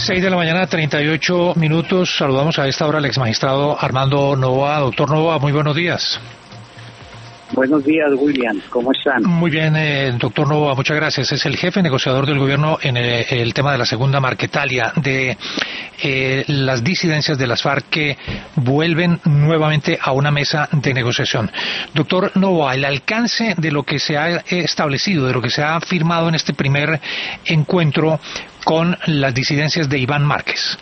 6:38 a.m. Saludamos a esta hora al exmagistrado Armando Novoa. Doctor Novoa, muy buenos días. Buenos días, William. ¿Cómo están? Muy bien, doctor Novoa, muchas gracias. Es el jefe negociador del gobierno en el tema de la segunda Marquetalia, de las disidencias de las FARC que vuelven nuevamente a una mesa de negociación. Doctor Novoa, el alcance de lo que se ha establecido, de lo que se ha firmado en este primer encuentro con las disidencias de Iván Márquez.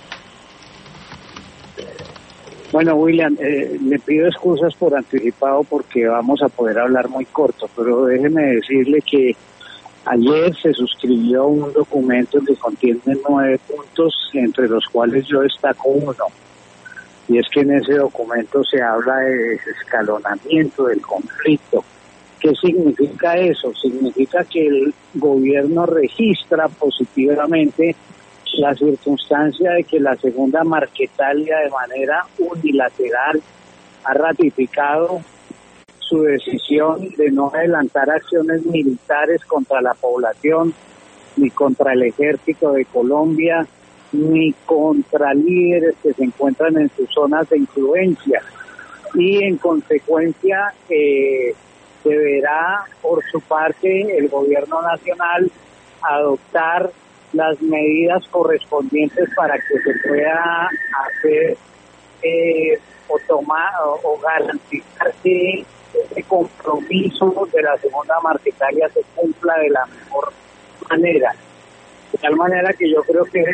Bueno, William, le pido excusas por anticipado porque vamos a poder hablar muy corto, pero déjeme decirle que ayer se suscribió un documento que contiene 9 puntos, entre los cuales yo destaco uno, y es que en ese documento se habla de desescalonamiento del conflicto. ¿Qué significa eso? Significa que el gobierno registra positivamente la circunstancia de que la segunda Marquetalia de manera unilateral ha ratificado su decisión de no adelantar acciones militares contra la población, ni contra el ejército de Colombia, ni contra líderes que se encuentran en sus zonas de influencia. Y en consecuencia deberá por su parte el gobierno nacional adoptar las medidas correspondientes para que se pueda hacer o tomar o garantizar que ese compromiso de la segunda Marquetalia se cumpla de la mejor manera. De tal manera que yo creo que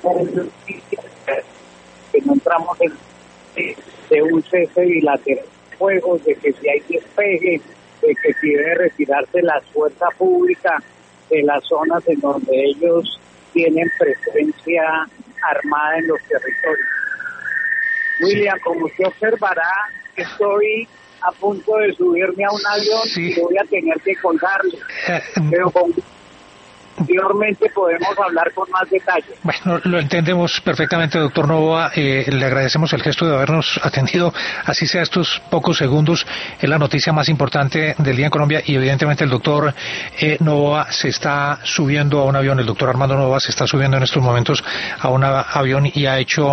no entramos de un cese bilateral de fuegos, de que si hay despegue, de que si debe retirarse la fuerza pública de las zonas en donde ellos tienen presencia armada en los territorios. William, como usted observará, estoy a punto de subirme a un avión y voy a tener que colgarle, pero posteriormente podemos hablar con más detalle. Bueno, lo entendemos perfectamente, doctor Novoa. Le agradecemos el gesto de habernos atendido, así sea estos pocos segundos. Es la noticia más importante del día en Colombia y evidentemente el doctor Novoa se está subiendo a un avión. El doctor Armando Novoa se está subiendo en estos momentos a un avión y ha hecho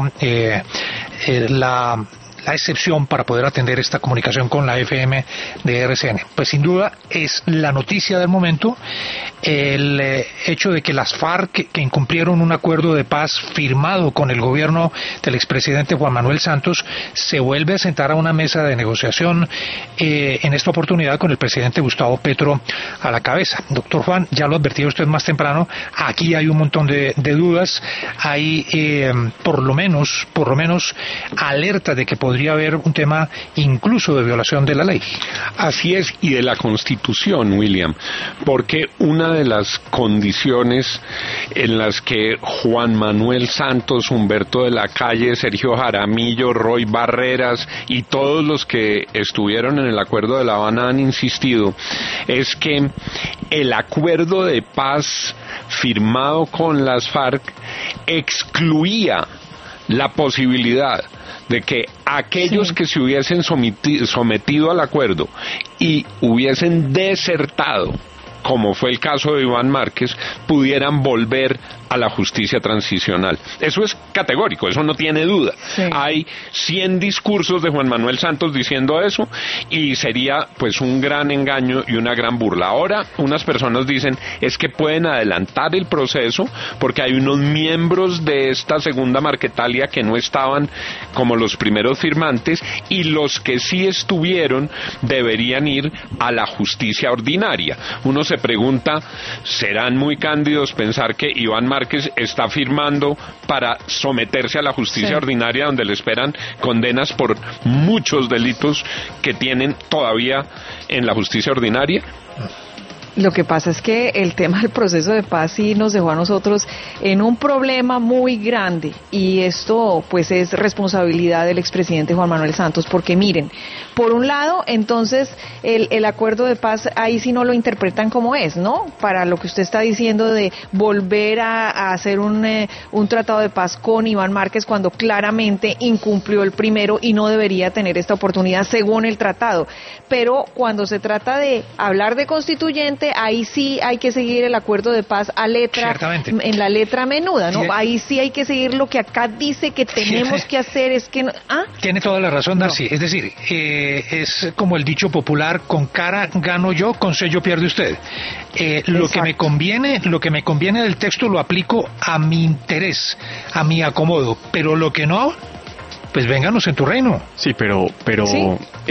la excepción para poder atender esta comunicación con la FM de RCN. Pues sin duda es la noticia del momento, el hecho de que las FARC, que incumplieron un acuerdo de paz firmado con el gobierno del expresidente Juan Manuel Santos, se vuelve a sentar a una mesa de negociación, en esta oportunidad con el presidente Gustavo Petro a la cabeza. Doctor Juan, ya lo advertía usted más temprano, aquí hay un montón de dudas, hay por lo menos alerta de que podría haber un tema incluso de violación de la ley. Así es, y de la Constitución, William, porque una de las condiciones en las que Juan Manuel Santos, Humberto de la Calle, Sergio Jaramillo, Roy Barreras y todos los que estuvieron en el Acuerdo de La Habana han insistido, es que el acuerdo de paz firmado con las FARC excluía la posibilidad de que aquellos que se hubiesen sometido al acuerdo y hubiesen desertado, como fue el caso de Iván Márquez, pudieran volver a la justicia transicional. Eso es categórico, eso no tiene duda. Sí. Hay 100 discursos de Juan Manuel Santos diciendo eso y sería pues un gran engaño y una gran burla. Ahora unas personas dicen es que pueden adelantar el proceso porque hay unos miembros de esta segunda Marquetalia que no estaban como los primeros firmantes y los que sí estuvieron deberían ir a la justicia ordinaria. Uno se pregunta, ¿serán muy cándidos pensar que Iván Márquez está firmando para someterse a la justicia ordinaria donde le esperan condenas por muchos delitos que tienen todavía en la justicia ordinaria? Lo que pasa es que el tema del proceso de paz sí nos dejó a nosotros en un problema muy grande y esto pues es responsabilidad del expresidente Juan Manuel Santos porque miren, por un lado entonces el acuerdo de paz ahí sí no lo interpretan como es, ¿no? Para lo que usted está diciendo de volver a hacer un tratado de paz con Iván Márquez cuando claramente incumplió el primero y no debería tener esta oportunidad según el tratado, pero cuando se trata de hablar de constituyente parte, ahí sí hay que seguir el acuerdo de paz a letra, ciertamente, en la letra menuda, ¿no? Sí. Ahí sí hay que seguir lo que acá dice que tenemos que hacer, es que... Tiene toda la razón, Darcy. Es decir, es como el dicho popular, con cara gano yo, con sello pierde usted. Lo que me conviene del texto lo aplico a mi interés, a mi acomodo, pero lo que no, pues vénganos en tu reino. Sí, pero ¿Sí?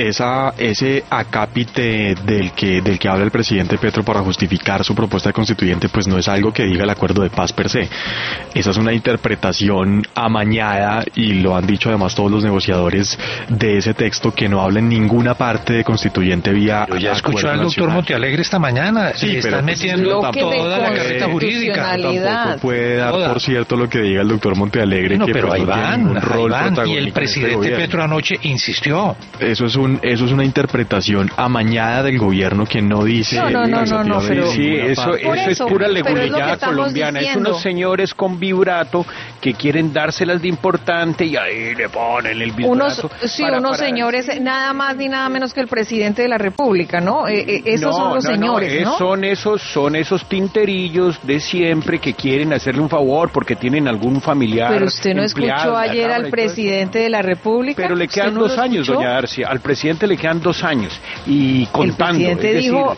ese acápite del que habla el presidente Petro para justificar su propuesta constituyente, pues no es algo que diga el acuerdo de paz per se. Esa es una interpretación amañada, y lo han dicho además todos los negociadores de ese texto, que no habla en ninguna parte de constituyente vía Pero ya escuchó acuerdo al doctor nacional. Montealegre esta mañana. Sí, Le pero están pues, metiendo bloque de toda la carreta jurídica. constitucionalidad. Tampoco puede dar Toda. por cierto lo que diga el doctor Montealegre, No, que pero pues, ahí no tiene van, ningún rol y el protagónico en este presidente gobierno. Petro anoche insistió. Eso es una interpretación amañada del gobierno que no dice... No, pero... Sí, eso Por es pura pero es lo que leguleyada estamos colombiana. diciendo. Es unos señores con vibrato que quieren dárselas de importante y ahí le ponen el vibrato. Unos señores, nada más ni nada menos que el presidente de la República, ¿no? Esos son los señores, ¿no? Son esos tinterillos de siempre que quieren hacerle un favor porque tienen algún familiar. Pero usted no empleado escuchó en la ayer Cámara al y todo eso. presidente de la República. Pero le ¿Usted quedan no 2 lo años, escuchó? doña Darcy. Al presidente le quedan 2 años. Y contando. El presidente es decir, dijo,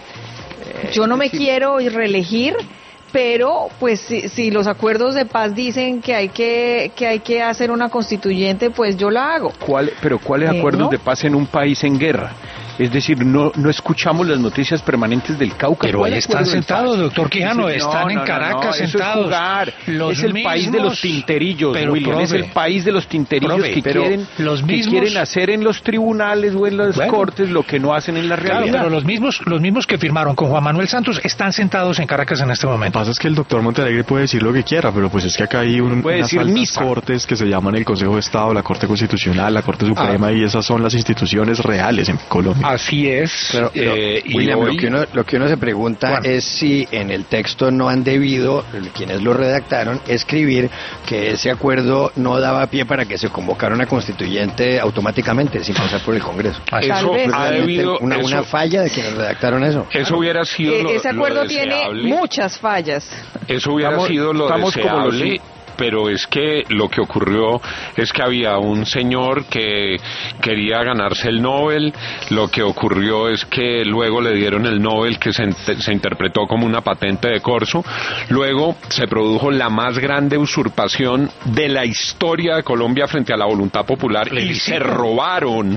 yo no me quiero reelegir, pero pues si los acuerdos de paz dicen que hay que hacer una constituyente, pues yo la hago. ¿cuáles acuerdos ¿no? de paz en un país en guerra? Es decir, no escuchamos las noticias permanentes del Cauca. Pero ahí están sentados, doctor Quijano, están en Caracas eso sentados. Es jugar. Los es el país de los mismos, tinterillos, pero, William. profe, Es el país de los tinterillos profe, que pero quieren los que mismos- quieren hacer en los tribunales o en las Bueno. cortes lo que no hacen en la Claro, realidad. pero los mismos que firmaron con Juan Manuel Santos están sentados en Caracas en este Lo que momento. pasa es que el doctor Montealegre puede decir lo que quiera, pero pues es que acá hay Puede unas decir altas misa. cortes que se llaman el Consejo de Estado, la Corte Constitucional, la Corte Suprema, y esas son las instituciones reales en Colombia. Así es. Pero, y William, hoy- lo que uno se pregunta Juan. es si en el texto no han debido, quienes lo redactaron, escribir que ese acuerdo no daba pie para que se convocara una constituyente automáticamente, sin pasar por el Congreso. Así Tal eso vez. ha debido, Una eso, falla de quienes redactaron eso. eso hubiera sido Ese acuerdo lo tiene deseable. muchas fallas. Eso hubiera Estamos- sido lo estamos como los- deseable, pero es que lo que ocurrió es que había un señor que quería ganarse el Nobel. Lo que ocurrió es que luego le dieron el Nobel, que se interpretó como una patente de corso. Luego se produjo la más grande usurpación de la historia de Colombia frente a la voluntad popular, y se robaron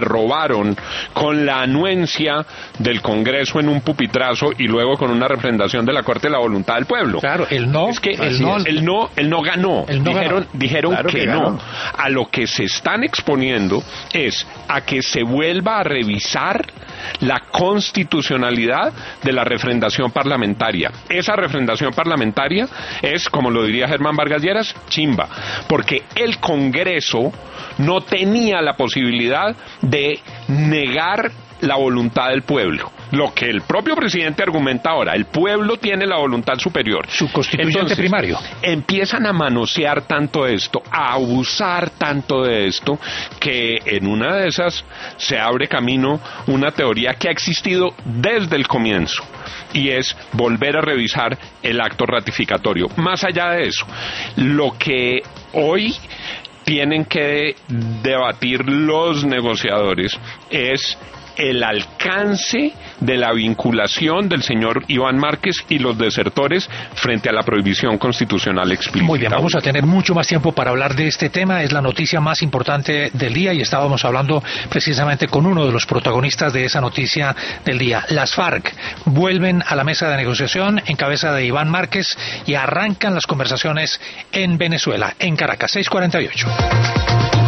con la anuencia del Congreso en un pupitrazo y luego con una refrendación de la Corte de la Voluntad del Pueblo. Claro, el no, Es que el no, el no ganó. El no Dijeron Claro que que no. ganó. A lo que se están exponiendo es a que se vuelva a revisar la constitucionalidad de la refrendación parlamentaria. Esa refrendación parlamentaria es, como lo diría Germán Vargas Lleras, chimba, porque el Congreso no tenía la posibilidad de negar la voluntad del pueblo. Lo que el propio presidente argumenta ahora, el pueblo tiene la voluntad superior. Su constituyente Entonces, primario. empiezan a manosear tanto esto, a abusar tanto de esto, que en una de esas se abre camino una teoría que ha existido desde el comienzo, y es volver a revisar el acto ratificatorio. Más allá de eso, lo que hoy tienen que debatir los negociadores es el alcance de la vinculación del señor Iván Márquez y los desertores frente a la prohibición constitucional explícita. Muy bien, vamos a tener mucho más tiempo para hablar de este tema. Es la noticia más importante del día y estábamos hablando precisamente con uno de los protagonistas de esa noticia del día. Las FARC vuelven a la mesa de negociación en cabeza de Iván Márquez y arrancan las conversaciones en Venezuela, en Caracas, 6:48.